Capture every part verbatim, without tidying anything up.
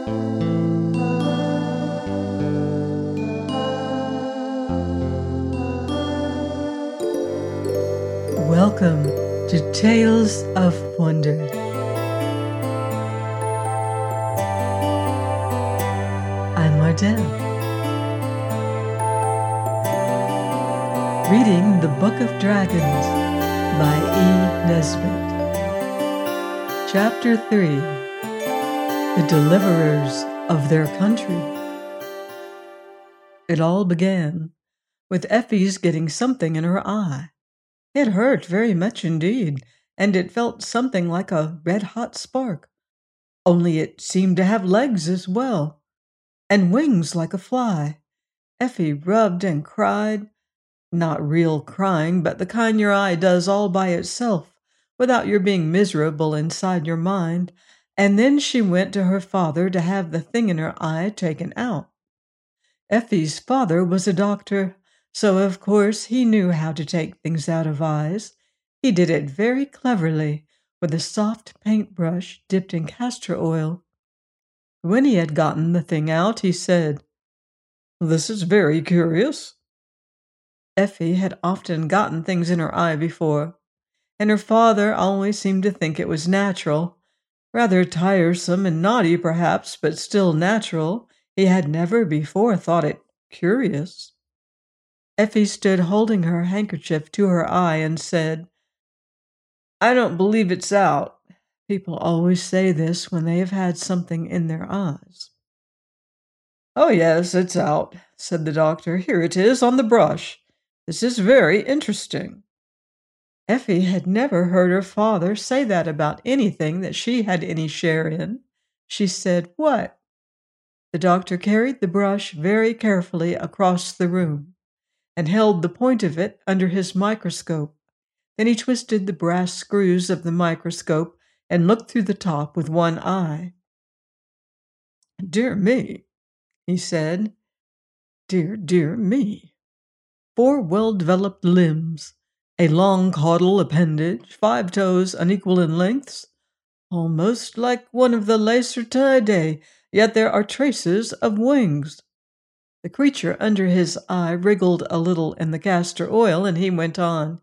Welcome to Tales of Wonder. I'm Ardell, reading The Book of Dragons by E. Nesbit. Chapter three, The Deliverers of Their Country. It all began with Effie's getting something in her eye. It hurt very much indeed, and it felt something like a red-hot spark, only it seemed to have legs as well, and wings like a fly. Effie rubbed and cried, not real crying, but the kind your eye does all by itself, without your being miserable inside your mind, and then she went to her father to have the thing in her eye taken out. Effie's father was a doctor, so of course he knew how to take things out of eyes. He did it very cleverly, with a soft paintbrush dipped in castor oil. When he had gotten the thing out, he said, "This is very curious." Effie had often gotten things in her eye before, and her father always seemed to think it was natural. Rather tiresome and naughty, perhaps, but still natural. He had never before thought it curious. Effie stood holding her handkerchief to her eye and said, "I don't believe it's out." People always say this when they have had something in their eyes. "Oh, yes, it's out," said the doctor. "Here it is on the brush. This is very interesting." Effie had never heard her father say that about anything that she had any share in. She said, "What?" The doctor carried the brush very carefully across the room and held the point of it under his microscope. Then he twisted the brass screws of the microscope and looked through the top with one eye. "Dear me," he said. "Dear, dear me. Four well-developed limbs, a long caudal appendage, five toes unequal in lengths, almost like one of the Lacertidae, yet there are traces of wings." The creature under his eye wriggled a little in the castor oil, and he went on,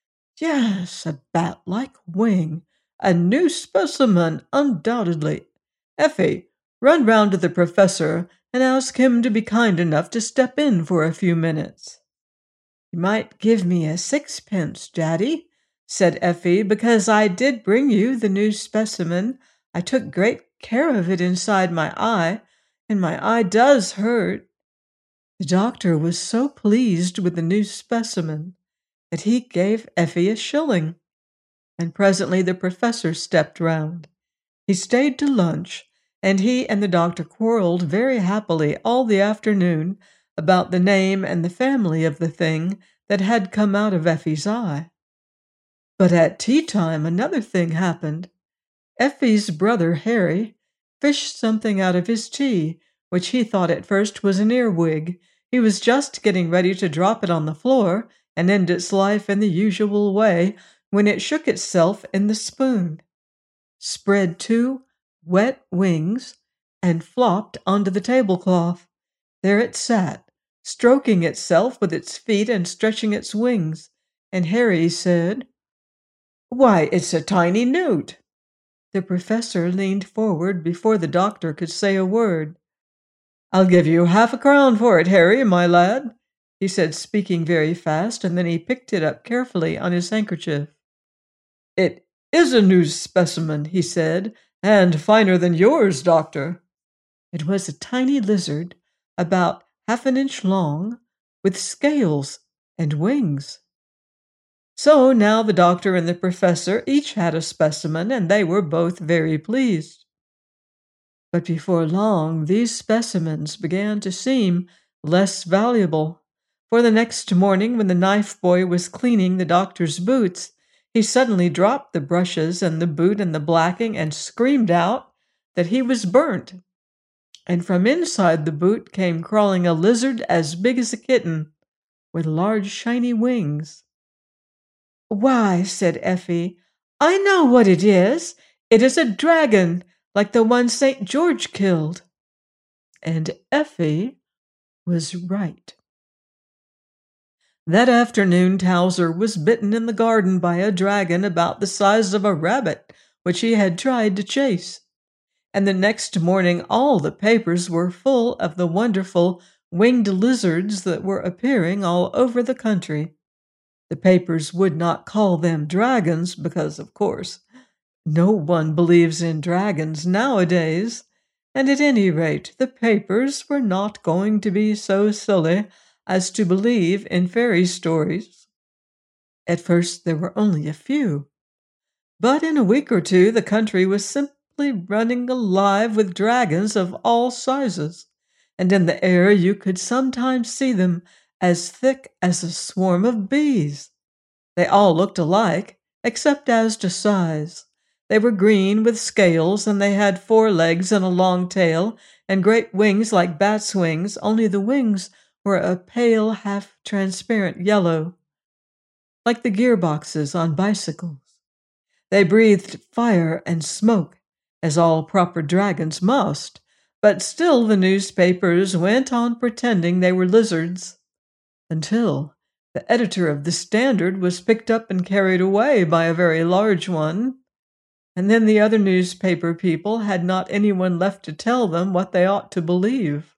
"Yes, a bat-like wing. A new specimen, undoubtedly. Effie, run round to the professor and ask him to be kind enough to step in for a few minutes." "You might give me a sixpence, Daddy," said Effie, "because I did bring you the new specimen. I took great care of it inside my eye, and my eye does hurt." The doctor was so pleased with the new specimen that he gave Effie a shilling, and presently the professor stepped round. He stayed to lunch, and he and the doctor quarreled very happily all the afternoon about the name and the family of the thing that had come out of Effie's eye. But at tea-time another thing happened. Effie's brother Harry fished something out of his tea, which he thought at first was an earwig. He was just getting ready to drop it on the floor and end its life in the usual way when it shook itself in the spoon, spread two wet wings, and flopped onto the tablecloth. There it sat, stroking itself with its feet and stretching its wings, and Harry said, "Why, it's a tiny newt." The professor leaned forward before the doctor could say a word. "I'll give you half a crown for it, Harry, my lad," he said, speaking very fast, and then he picked it up carefully on his handkerchief. "It is a new specimen," he said, "and finer than yours, doctor." It was a tiny lizard, about half an inch long, with scales and wings. So now the doctor and the professor each had a specimen, and they were both very pleased. But before long, these specimens began to seem less valuable, for the next morning when the knife boy was cleaning the doctor's boots, he suddenly dropped the brushes and the boot and the blacking and screamed out that he was burnt. And from inside the boot came crawling a lizard as big as a kitten, with large shiny wings. "Why," said Effie, "I know what it is. It is a dragon, like the one Saint George killed." and Effie was right. That afternoon Towser was bitten in the garden by a dragon about the size of a rabbit, which he had tried to chase. And the next morning all the papers were full of the wonderful winged lizards that were appearing all over the country. The papers would not call them dragons because, of course, no one believes in dragons nowadays, and at any rate the papers were not going to be so silly as to believe in fairy stories. At first there were only a few, but in a week or two the country was simply running alive with dragons of all sizes, and in the air you could sometimes see them as thick as a swarm of bees. They all looked alike, except as to size. They were green with scales, and they had four legs and a long tail, and great wings like bats' wings, only the wings were a pale, half-transparent yellow, like the gearboxes on bicycles. They breathed fire and smoke, as all proper dragons must, but still the newspapers went on pretending they were lizards, until the editor of the Standard was picked up and carried away by a very large one, and then the other newspaper people had not anyone left to tell them what they ought to believe.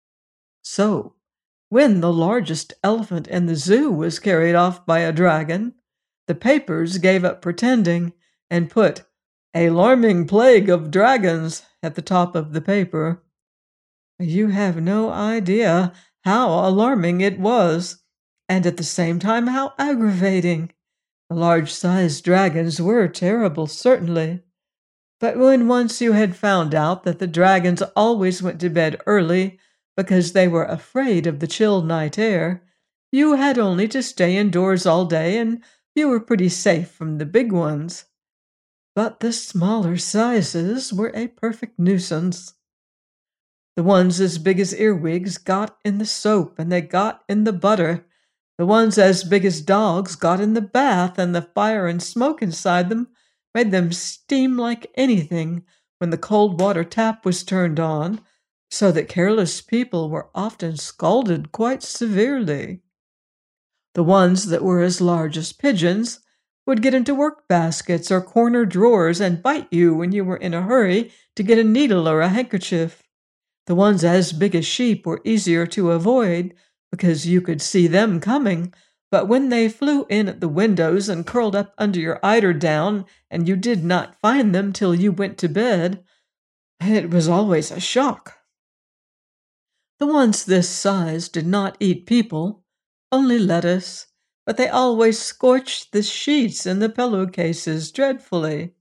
So, when the largest elephant in the zoo was carried off by a dragon, the papers gave up pretending and put "Alarming Plague of Dragons" at the top of the paper. You have no idea how alarming it was, and at the same time how aggravating. The large-sized dragons were terrible, certainly. But when once you had found out that the dragons always went to bed early because they were afraid of the chill night air, you had only to stay indoors all day and you were pretty safe from the big ones. But the smaller sizes were a perfect nuisance. The ones as big as earwigs got in the soap and they got in the butter. The ones as big as dogs got in the bath, and the fire and smoke inside them made them steam like anything when the cold water tap was turned on, so that careless people were often scalded quite severely. The ones that were as large as pigeons would get into work baskets or corner drawers and bite you when you were in a hurry to get a needle or a handkerchief. The ones as big as sheep were easier to avoid because you could see them coming, but when they flew in at the windows and curled up under your eiderdown and you did not find them till you went to bed, it was always a shock. The ones this size did not eat people, only lettuce, but they always scorched the sheets and the pillowcases dreadfully.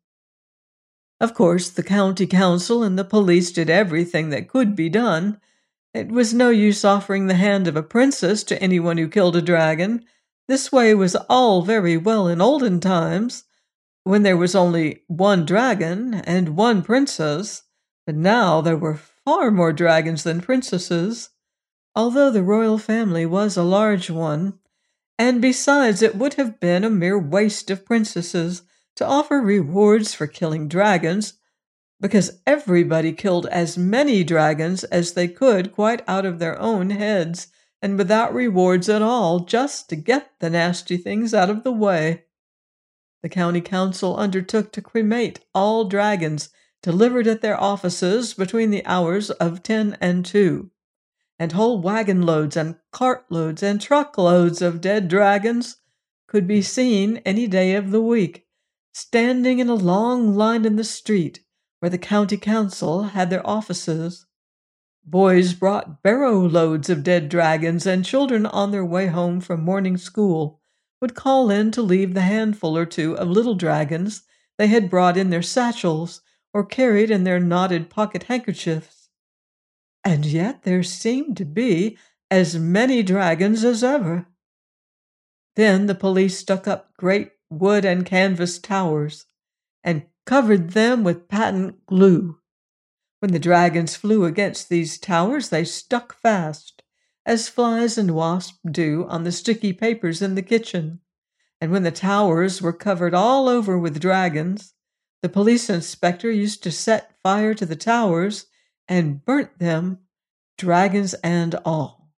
Of course, the county council and the police did everything that could be done. It was no use offering the hand of a princess to anyone who killed a dragon. This way was all very well in olden times, when there was only one dragon and one princess, but now there were far more dragons than princesses, although the royal family was a large one, and besides it would have been a mere waste of princesses to offer rewards for killing dragons, because everybody killed as many dragons as they could quite out of their own heads and without rewards at all, just to get the nasty things out of the way. The county council undertook to cremate all dragons delivered at their offices between the hours of ten and two, and whole wagon loads and cartloads and truckloads of dead dragons could be seen any day of the week, standing in a long line in the street where the county council had their offices. Boys brought barrow loads of dead dragons, and children on their way home from morning school would call in to leave the handful or two of little dragons they had brought in their satchels or carried in their knotted pocket handkerchiefs. And yet there seemed to be as many dragons as ever. Then the police stuck up great wood and canvas towers and covered them with patent glue. When the dragons flew against these towers, they stuck fast, as flies and wasps do on the sticky papers in the kitchen. And when the towers were covered all over with dragons, the police inspector used to set fire to the towers and burnt them dragons and all.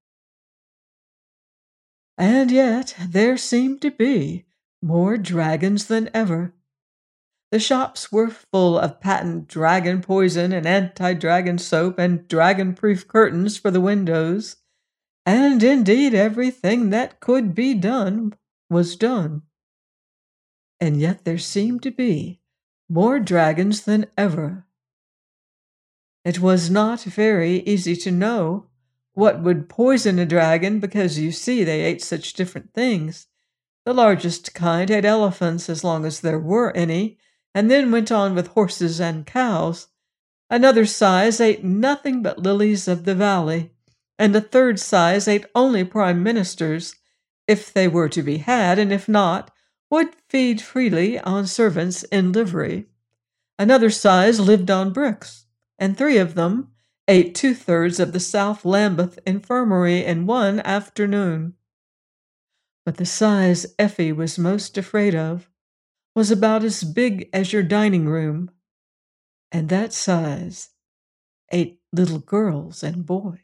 And yet there seemed to be more dragons than ever. The shops were full of patent dragon poison and anti-dragon soap and dragon-proof curtains for the windows, and indeed everything that could be done was done. And yet there seemed to be more dragons than ever. It was not very easy to know what would poison a dragon because, you see, they ate such different things. The largest kind ate elephants as long as there were any, and then went on with horses and cows. Another size ate nothing but lilies of the valley, and a third size ate only prime ministers, if they were to be had, and if not, would feed freely on servants in livery. Another size lived on bricks, and three of them ate two-thirds of the South Lambeth Infirmary in one afternoon. But the size Effie was most afraid of was about as big as your dining room, and that size ate little girls and boys.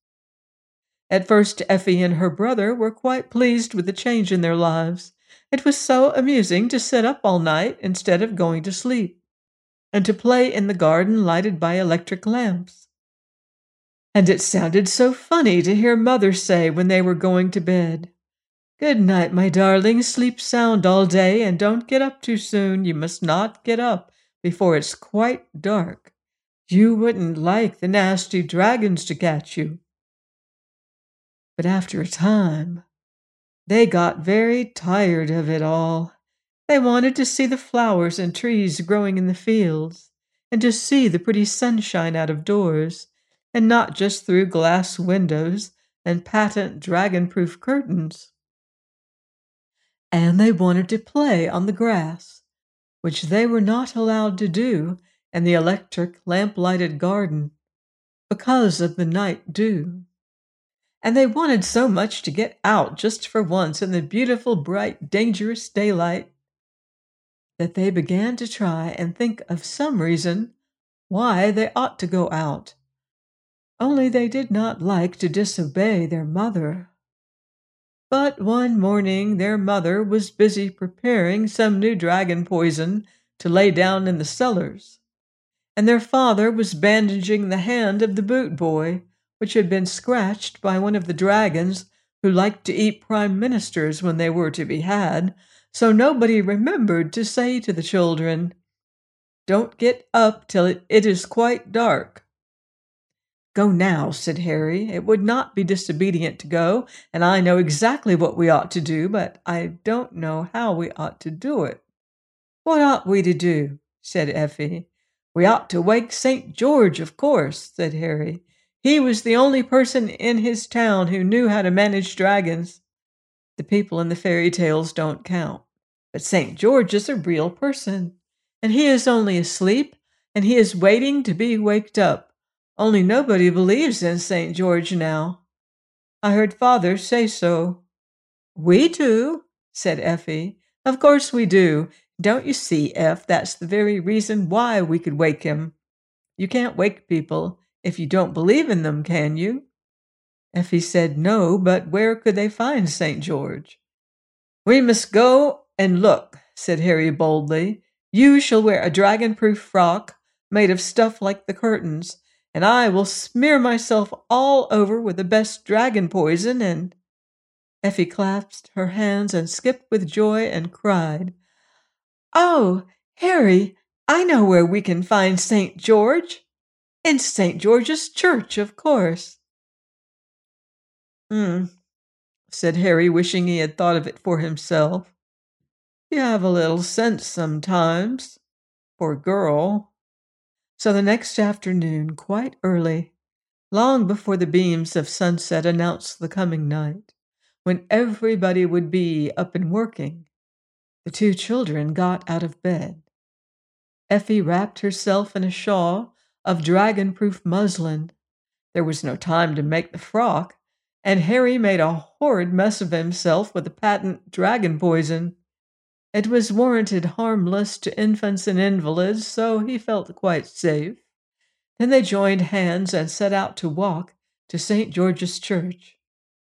At first, Effie and her brother were quite pleased with the change in their lives. It was so amusing to sit up all night instead of going to sleep, and to play in the garden lighted by electric lamps. And it sounded so funny to hear Mother say when they were going to bed, "Good night, my darling. Sleep sound all day, and don't get up too soon. You must not get up before it's quite dark. You wouldn't like the nasty dragons to catch you." But after a time, they got very tired of it all. They wanted to see the flowers and trees growing in the fields, and to see the pretty sunshine out of doors, and not just through glass windows and patent dragon-proof curtains. And they wanted to play on the grass, which they were not allowed to do in the electric lamp-lighted garden because of the night dew. And they wanted so much to get out just for once in the beautiful, bright, dangerous daylight that they began to try and think of some reason why they ought to go out. Only they did not like to disobey their mother. But one morning their mother was busy preparing some new dragon poison to lay down in the cellars, and their father was bandaging the hand of the boot boy, which had been scratched by one of the dragons who liked to eat prime ministers when they were to be had, so nobody remembered to say to the children, "Don't get up till it, it is quite dark." "Go now," said Harry. "It would not be disobedient to go, and I know exactly what we ought to do, but I don't know how we ought to do it." "What ought we to do?" said Effie. "We ought to wake Saint George, of course," said Harry. "He was the only person in his town who knew how to manage dragons. The people in the fairy tales don't count. But Saint George is a real person, and he is only asleep, and he is waiting to be waked up. Only nobody believes in Saint George now. I heard Father say so." "We do," said Effie. "Of course we do. Don't you see, Eff, that's the very reason why we could wake him. You can't wake people if you don't believe in them, can you?" Effie said no, but where could they find Saint George? "We must go and look," said Harry boldly. "You shall wear a dragon-proof frock made of stuff like the curtains, and I will smear myself all over with the best dragon poison, and—" Effie clasped her hands and skipped with joy and cried, "Oh, Harry, I know where we can find Saint George. In Saint George's Church, of course." "Hmm," said Harry, wishing he had thought of it for himself. "You have a little sense sometimes, poor girl." So the next afternoon, quite early, long before the beams of sunset announced the coming night, when everybody would be up and working, the two children got out of bed. Effie wrapped herself in a shawl of dragon-proof muslin. There was no time to make the frock, and Harry made a horrid mess of himself with the patent dragon poison. It was warranted harmless to infants and invalids, so he felt quite safe. Then they joined hands and set out to walk to Saint George's Church.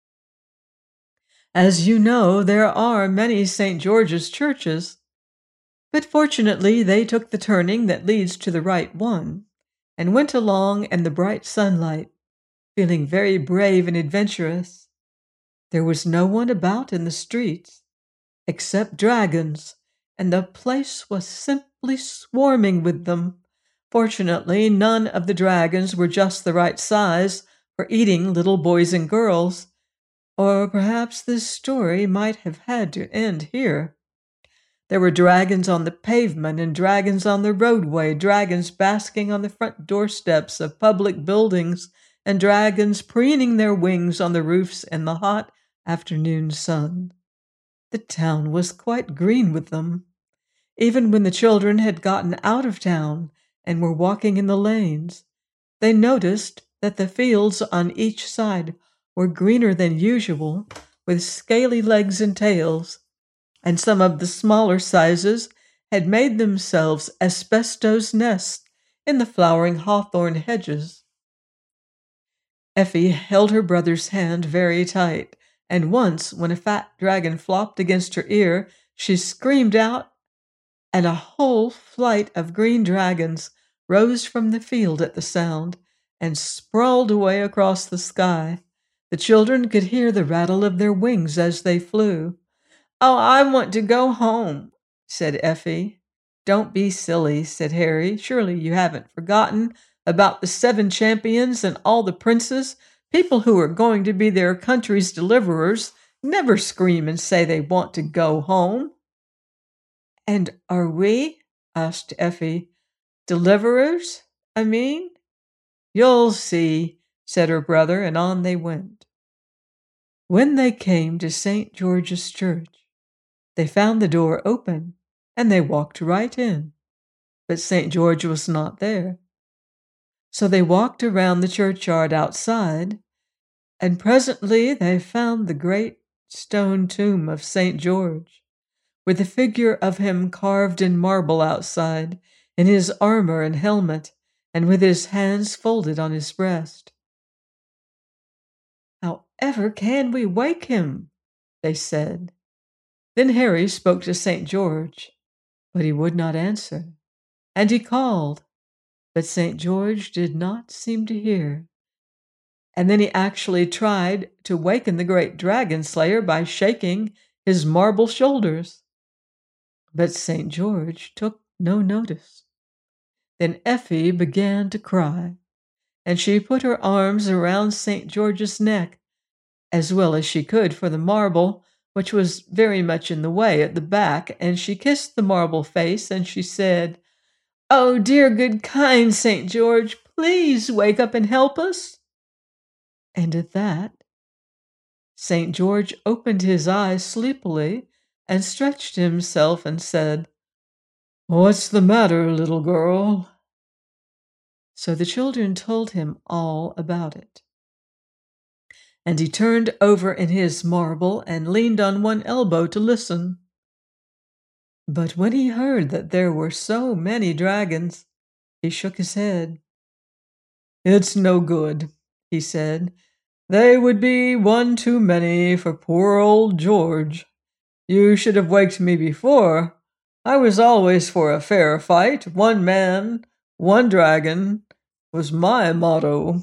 As you know, there are many Saint George's churches, but fortunately they took the turning that leads to the right one and went along in the bright sunlight, feeling very brave and adventurous. There was no one about in the streets except dragons, and the place was simply swarming with them. Fortunately, none of the dragons were just the right size for eating little boys and girls, or perhaps this story might have had to end here. There were dragons on the pavement and dragons on the roadway, dragons basking on the front doorsteps of public buildings, and dragons preening their wings on the roofs in the hot afternoon sun. The town was quite green with them. Even when the children had gotten out of town and were walking in the lanes, they noticed that the fields on each side were greener than usual, with scaly legs and tails, and some of the smaller sizes had made themselves asbestos nests in the flowering hawthorn hedges. Effie held her brother's hand very tight, and once, when a fat dragon flopped against her ear, she screamed out, and a whole flight of green dragons rose from the field at the sound and sprawled away across the sky. The children could hear the rattle of their wings as they flew. "Oh, I want to go home," said Effie. "Don't be silly," said Harry. "Surely you haven't forgotten about the seven champions and all the princes. People who are going to be their country's deliverers never scream and say they want to go home." "And are we," asked Effie, "deliverers, I mean?" "You'll see," said her brother, and on they went. When they came to Saint George's Church, they found the door open, and they walked right in. But Saint George was not there. So they walked around the churchyard outside, and presently they found the great stone tomb of Saint George, with the figure of him carved in marble outside, in his armor and helmet, and with his hands folded on his breast. "However can we wake him?" they said. Then Harry spoke to Saint George, but he would not answer, and he called, but Saint George did not seem to hear. And then he actually tried to waken the great dragon slayer by shaking his marble shoulders. But Saint George took no notice. Then Effie began to cry, and she put her arms around Saint George's neck, as well as she could for the marble, which was very much in the way at the back, and she kissed the marble face, and she said, "Oh, dear, good, kind Saint George, please wake up and help us." And at that, Saint George opened his eyes sleepily and stretched himself and said, "What's the matter, little girl?" So the children told him all about it. And he turned over in his marble and leaned on one elbow to listen. But when he heard that there were so many dragons, he shook his head. "It's no good," he said. "They would be one too many for poor old George. You should have waked me before. I was always for a fair fight. One man, one dragon was my motto."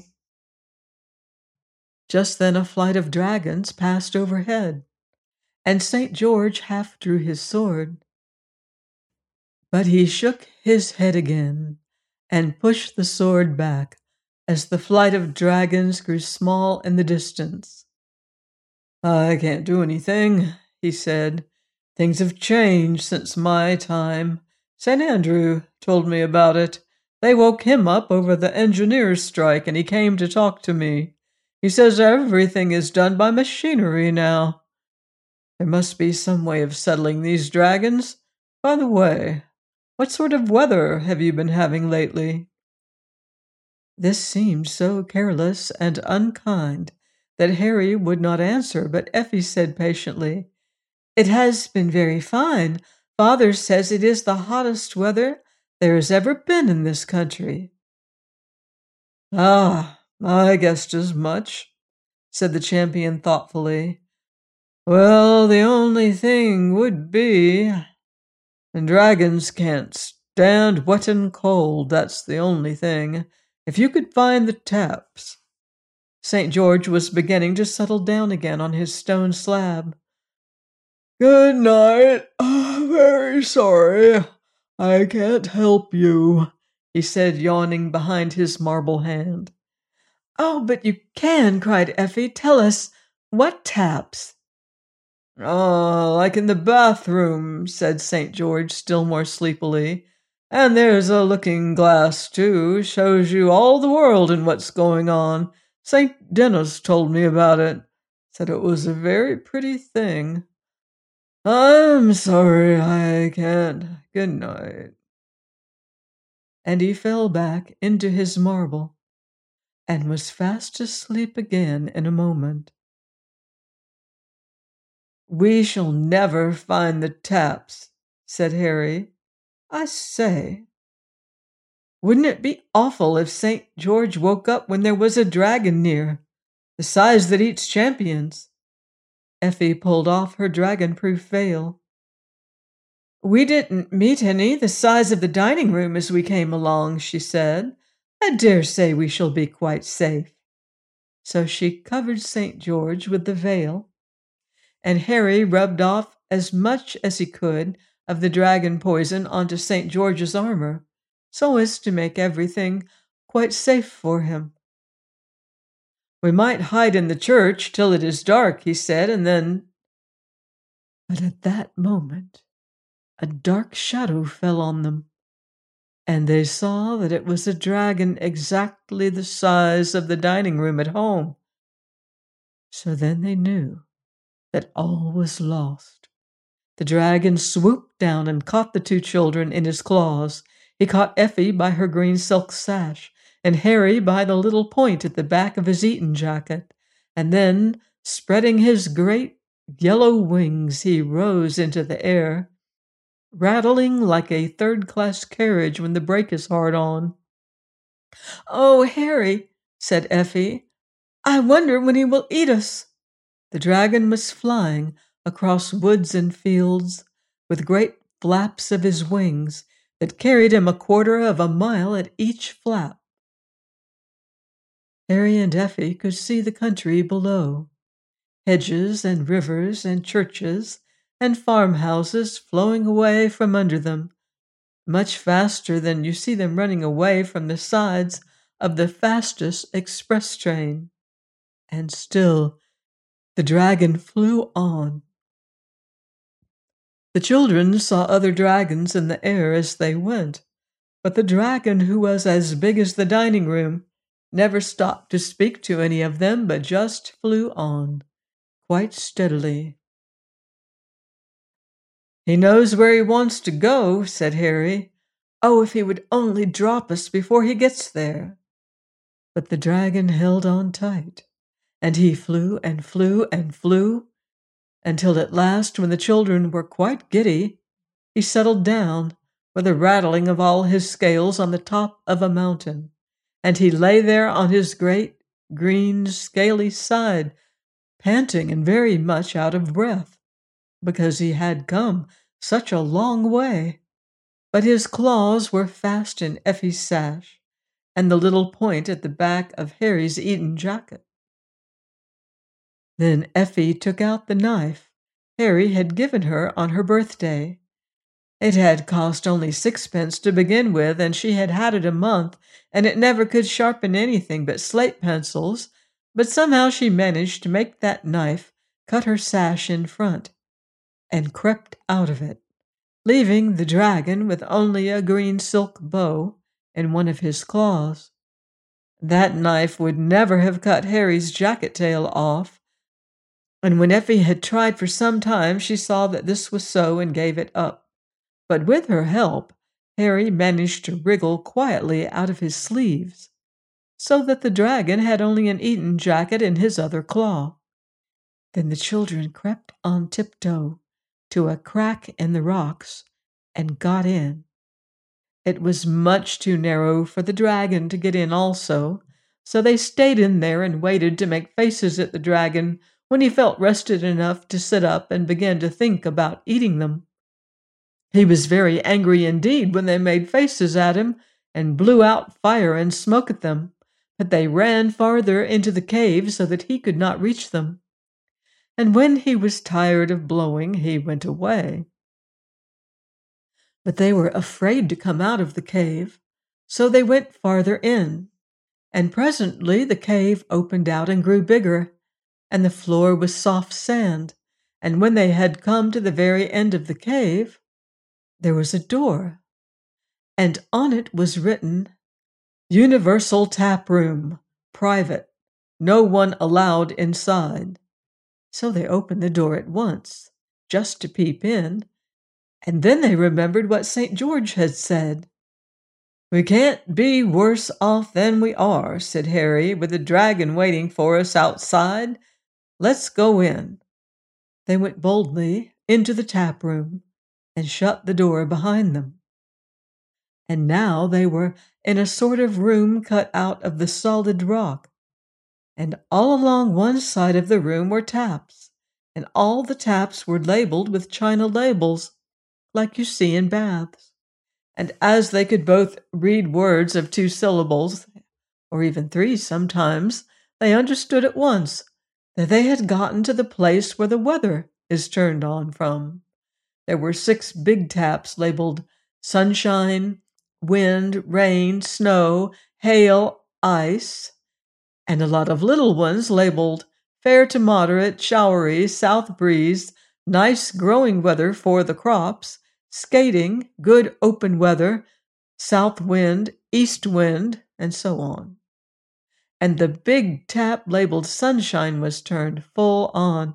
Just then a flight of dragons passed overhead, and Saint George half drew his sword. But he shook his head again and pushed the sword back as the flight of dragons grew small in the distance. "I can't do anything," he said. "Things have changed since my time. Saint Andrew told me about it. They woke him up over the engineers' strike, and he came to talk to me. He says everything is done by machinery now. There must be some way of settling these dragons. By the way, what sort of weather have you been having lately?" This seemed so careless and unkind that Harry would not answer, but Effie said patiently, "It has been very fine. Father says it is the hottest weather there has ever been in this country." "Ah, I guessed as much, said the champion thoughtfully. Well, the only thing would be, and dragons can't stand wet and cold, that's the only thing. If you could find the taps. Saint George was beginning to settle down again on his stone slab. Good night. Oh, very sorry. I can't help you, he said, yawning behind his marble hand. Oh, but you can, cried Effie. Tell us, what taps? Oh, like in the bathroom, said Saint George still more sleepily. And there's a looking glass, too, shows you all the world and what's going on. Saint Denis told me about it, said it was a very pretty thing. I'm sorry I can't. Good night. And he fell back into his marble and was fast asleep again in a moment. We shall never find the taps, said Harry. I say, wouldn't it be awful if Saint George woke up when there was a dragon near, the size that eats champions? Effie pulled off her dragon-proof veil. We didn't meet any the size of the dining room as we came along, she said. I dare say we shall be quite safe. So she covered Saint George with the veil, and Harry rubbed off as much as he could of the dragon poison onto Saint George's armor, so as to make everything quite safe for him. We might hide in the church till it is dark, he said, and then... But at that moment, a dark shadow fell on them, and they saw that it was a dragon exactly the size of the dining room at home. So then they knew that all was lost. The dragon swooped down and caught the two children in his claws. He caught Effie by her green silk sash, and Harry by the little point at the back of his Eton jacket, and then, spreading his great yellow wings, he rose into the air, rattling like a third-class carriage when the brake is hard on. Oh, Harry, said Effie, I wonder when he will eat us. The dragon was flying across woods and fields with great flaps of his wings that carried him a quarter of a mile at each flap. Harry and Effie could see the country below, hedges and rivers and churches and farmhouses flowing away from under them, much faster than you see them running away from the sides of the fastest express train. And still the dragon flew on. The children saw other dragons in the air as they went, but the dragon, who was as big as the dining room, never stopped to speak to any of them, but just flew on, quite steadily. He knows where he wants to go, said Harry. Oh, if he would only drop us before he gets there. But the dragon held on tight, and he flew and flew and flew, until at last, when the children were quite giddy, he settled down with a rattling of all his scales on the top of a mountain, and he lay there on his great green scaly side, panting and very much out of breath, because he had come such a long way. But his claws were fast in Effie's sash, and the little point at the back of Harry's Eton jacket. Then Effie took out the knife Harry had given her on her birthday. It had cost only sixpence to begin with, and she had had it a month, and it never could sharpen anything but slate pencils, but somehow she managed to make that knife cut her sash in front, and crept out of it, leaving the dragon with only a green silk bow in one of his claws. That knife would never have cut Harry's jacket tail off, and when Effie had tried for some time, she saw that this was so and gave it up. But with her help, Harry managed to wriggle quietly out of his sleeves, so that the dragon had only an Eton jacket in his other claw. Then the children crept on tiptoe to a crack in the rocks and got in. It was much too narrow for the dragon to get in also, So they stayed in there and waited to make faces at the dragon when he felt rested enough to sit up and begin to think about eating them. He was very angry indeed when they made faces at him and blew out fire and smoke at them, but they ran farther into the cave so that he could not reach them. And when he was tired of blowing, he went away. But they were afraid to come out of the cave, so they went farther in. And presently the cave opened out and grew bigger, and the floor was soft sand. And when they had come to the very end of the cave, there was a door, and on it was written, "Universal Tap Room, Private, no one allowed inside." So they opened the door at once, just to peep in, and then they remembered what Saint George had said. "We can't be worse off than we are," said Harry, "with the dragon waiting for us outside. Let's go in." They went boldly into the tap room and shut the door behind them. And now they were in a sort of room cut out of the solid rock, and all along one side of the room were taps, and all the taps were labeled with china labels, like you see in baths. And as they could both read words of two syllables, or even three sometimes, they understood at once that they had gotten to the place where the weather is turned on from. There were six big taps labeled sunshine, wind, rain, snow, hail, ice, and a lot of little ones labeled fair to moderate, showery, south breeze, nice growing weather for the crops, skating, good open weather, south wind, east wind, and so on. And the big tap labeled sunshine was turned full on.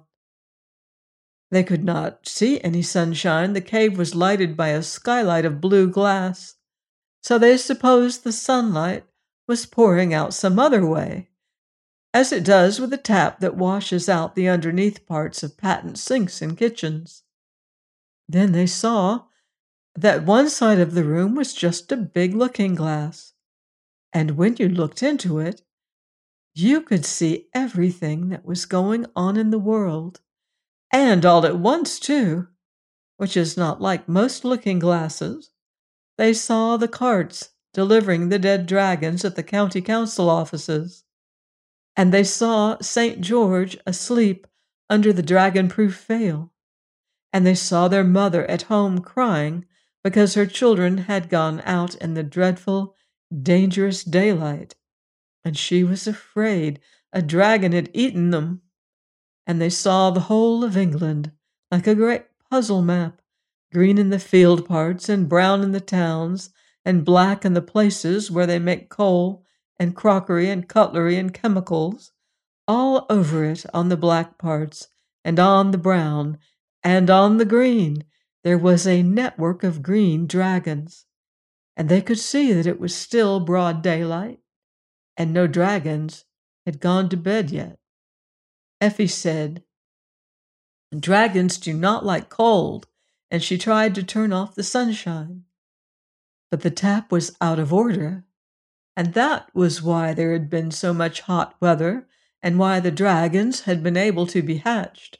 They could not see any sunshine. The cave was lighted by a skylight of blue glass, so they supposed the sunlight was pouring out some other way, as it does with a tap that washes out the underneath parts of patent sinks in kitchens. Then they saw that one side of the room was just a big looking glass, and when you looked into it, you could see everything that was going on in the world, and all at once, too, which is not like most looking glasses. They saw the carts delivering the dead dragons at the county council offices, and they saw Saint George asleep under the dragon-proof veil, and they saw their mother at home crying because her children had gone out in the dreadful, dangerous daylight, and she was afraid a dragon had eaten them. And they saw the whole of England like a great puzzle map, green in the field parts and brown in the towns, and black in the places where they make coal and crockery and cutlery and chemicals. All over it on the black parts, and on the brown, and on the green, there was a network of green dragons. And they could see that it was still broad daylight, and no dragons had gone to bed yet. Effie said, "Dragons do not like cold," and she tried to turn off the sunshine. But the tap was out of order, and that was why there had been so much hot weather and why the dragons had been able to be hatched.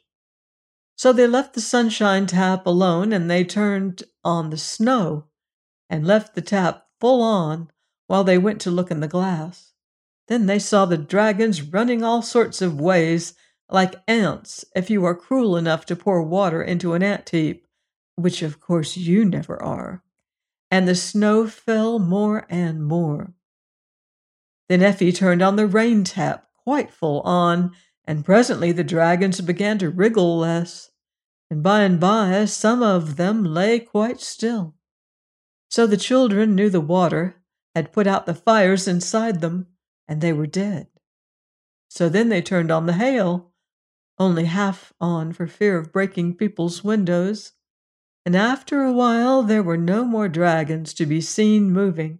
So they left the sunshine tap alone, and they turned on the snow and left the tap full on while they went to look in the glass. Then they saw the dragons running all sorts of ways, like ants, if you are cruel enough to pour water into an ant heap, which of course you never are. And the snow fell more and more. Then Effie turned on the rain tap, quite full on, and presently the dragons began to wriggle less, and by and by some of them lay quite still. So the children knew the water had put out the fires inside them, and they were dead. So then they turned on the hail, only half on for fear of breaking people's windows, and after a while there were no more dragons to be seen moving.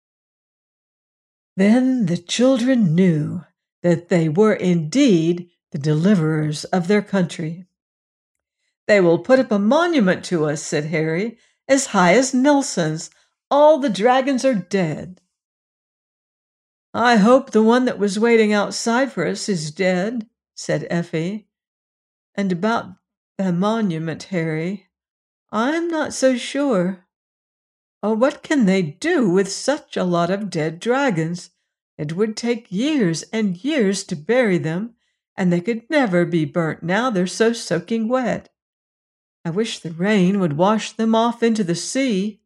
Then the children knew that they were indeed the deliverers of their country. "They will put up a monument to us," said Harry, "as high as Nelson's. All the dragons are dead." I hope the one that was waiting outside for us is dead, said Effie. And about the monument, Harry, I'm not so sure. Oh, what can they do with such a lot of dead dragons? It would take years and years to bury them, and they could never be burnt now they're so soaking wet. I wish the rain would wash them off into the sea.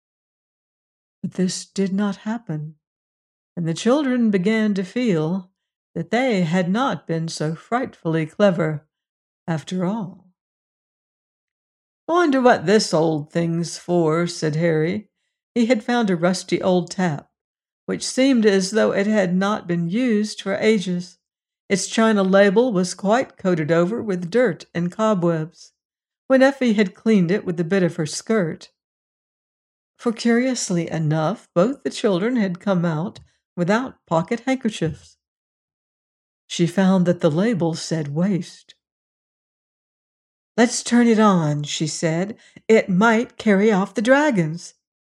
But this did not happen, and the children began to feel that they had not been so frightfully clever after all. "I wonder what this old thing's for," said Harry. He had found a rusty old tap, which seemed as though it had not been used for ages. Its china label was quite coated over with dirt and cobwebs, when Effie had cleaned it with the bit of her skirt. For curiously enough, both the children had come out without pocket handkerchiefs. She found that the label said waste. "Let's turn it on," she said. "It might carry off the dragons."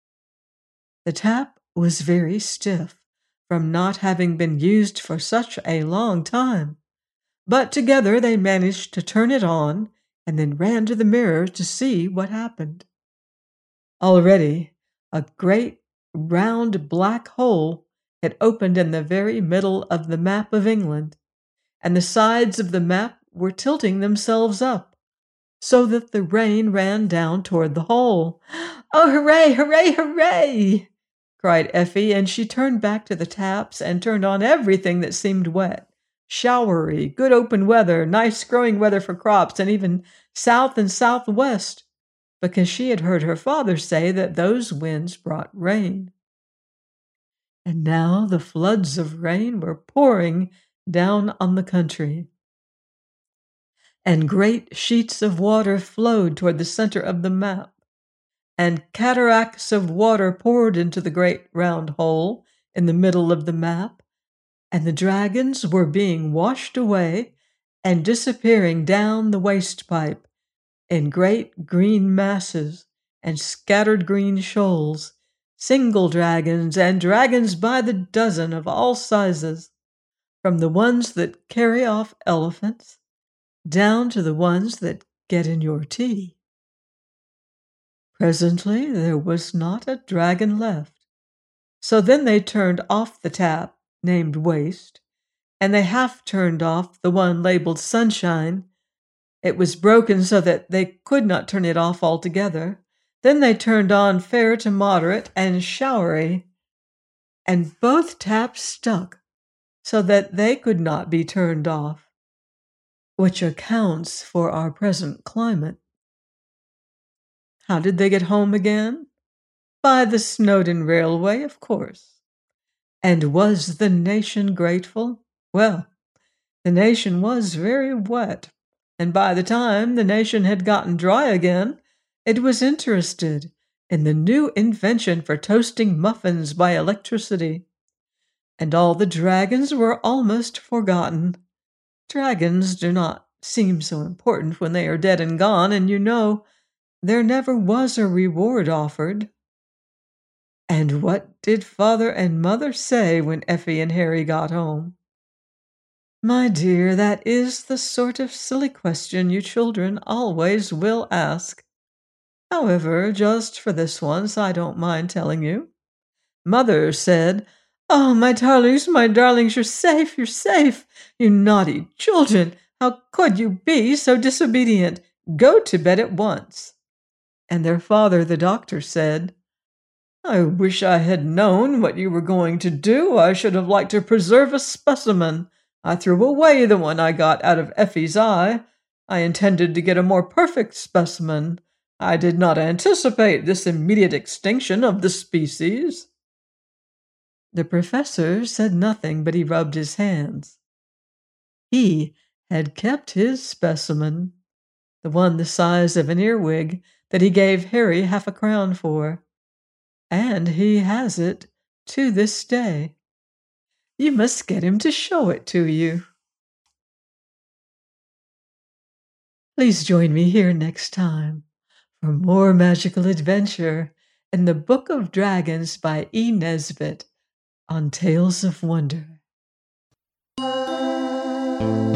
The tap was very stiff from not having been used for such a long time, but together they managed to turn it on and then ran to the mirror to see what happened. Already, a great round black hole had opened in the very middle of the map of England, and the sides of the map were tilting themselves up, so that the rain ran down toward the hole. "Oh, hooray, hooray, hooray!" cried Effie, and she turned back to the taps and turned on everything that seemed wet. Showery, good open weather, nice growing weather for crops, and even south and southwest, because she had heard her father say that those winds brought rain. And now the floods of rain were pouring down on the country, and great sheets of water flowed toward the center of the map, and cataracts of water poured into the great round hole in the middle of the map, and the dragons were being washed away and disappearing down the waste pipe in great green masses and scattered green shoals, single dragons and dragons by the dozen of all sizes, from the ones that carry off elephants down to the ones that get in your tea. Presently there was not a dragon left, so then they turned off the tap named Waste, and they half turned off the one labeled Sunshine. It was broken so that they could not turn it off altogether. Then they turned on Fair to Moderate and Showery, and both taps stuck so that they could not be turned off, which accounts for our present climate. How did they get home again? By the Snowdon Railway, of course. And was the nation grateful? Well, the nation was very wet, and by the time the nation had gotten dry again, it was interested in the new invention for toasting muffins by electricity. And all the dragons were almost forgotten. Dragons do not seem so important when they are dead and gone, and you know, there never was a reward offered. And what did Father and Mother say when Effie and Harry got home? My dear, that is the sort of silly question you children always will ask. However, just for this once, I don't mind telling you. Mother said, "Oh, my darlings, my darlings, you're safe, you're safe. You naughty children, how could you be so disobedient? Go to bed at once." And their father, the doctor, said, "I wish I had known what you were going to do. I should have liked to preserve a specimen. I threw away the one I got out of Effie's eye. I intended to get a more perfect specimen. I did not anticipate this immediate extinction of the species." The professor said nothing, but he rubbed his hands. He had kept his specimen, the one the size of an earwig that he gave Harry half a crown for, and he has it to this day. You must get him to show it to you. Please join me here next time for more magical adventure in the Book of Dragons by E. Nesbit. on Tales of Wonder.